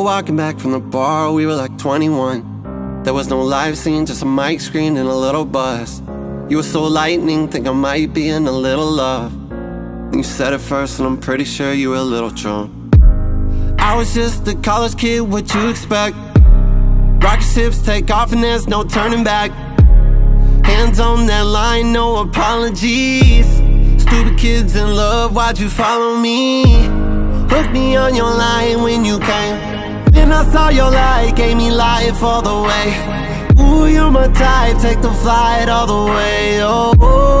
walking back from the bar, we were like 21. There was no live scene, just a mic screen and a little buzz. You were so lightning, think I might be in a little love. Then you said it first and I'm pretty sure you were a little drunk. I was just a college kid, what you expect? Rocket ships take off and there's no turning back. Hands on that line, no apologies. Stupid kids in love, why'd you follow me? Hooked me on your line when you came. Then I saw your light, gave me life all the way. Ooh, you're my type, take the flight all the way. Oh,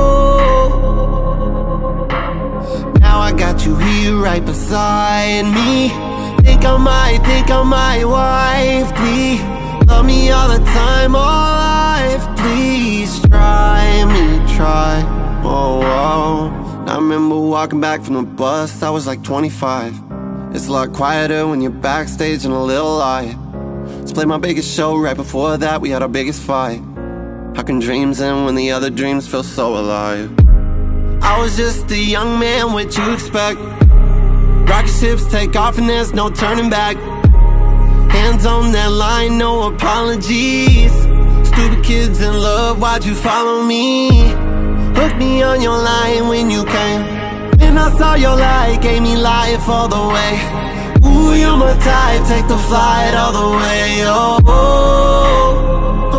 now I got you here right beside me. Think I might wife be. Love me all the time, all life. Please try me, try. Oh, oh. I remember walking back from the bus, I was like 25. It's a lot quieter when you're backstage and a little light. Let's play my biggest show, right before that we had our biggest fight. How can dreams end when the other dreams feel so alive? I was just a young man, what you expect? Rocket ships take off and there's no turning back. Hands on that line, no apologies. Stupid kids in love, why'd you follow me? Hooked me on your line when you came. Then I saw your light, gave me life all the way. Ooh, you're my type, take the flight all the way. Oh, oh,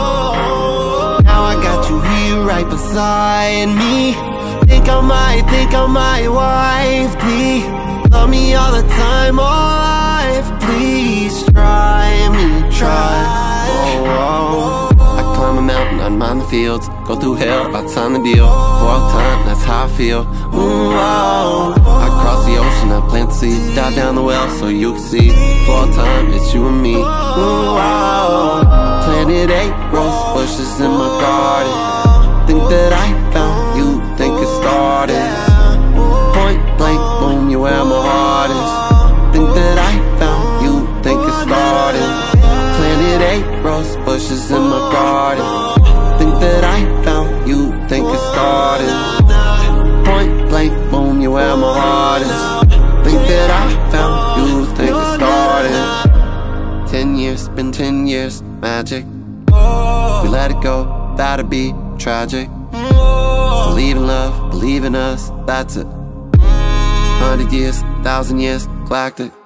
oh. Now I got you here right beside me. Think I might wife be. Love me all the time, all life. Please try me, try. Oh, oh. I climb a mountain, unmind the fields. Go through hell, about time to deal. For all time, that's how I feel. Ooh, oh. I cross the ocean, I plant the seed. Dive down the well so you can see. For all time, it's you and me. Ooh, oh. I planted 8 rose bushes in my garden. Think that I found you, think it started. Point blank, boom, you where my heart is. Think that I found you, think it started. Planted 8 rose bushes in my garden. Think that I found you, think it started. Point blank, boom, you where my heart is. Think that I found you, think it started. 10 years, been 10 years, magic. If we let it go, that'd be tragic. Believe in love, believe in us, that's it. 100 years, 1,000 years, galactic.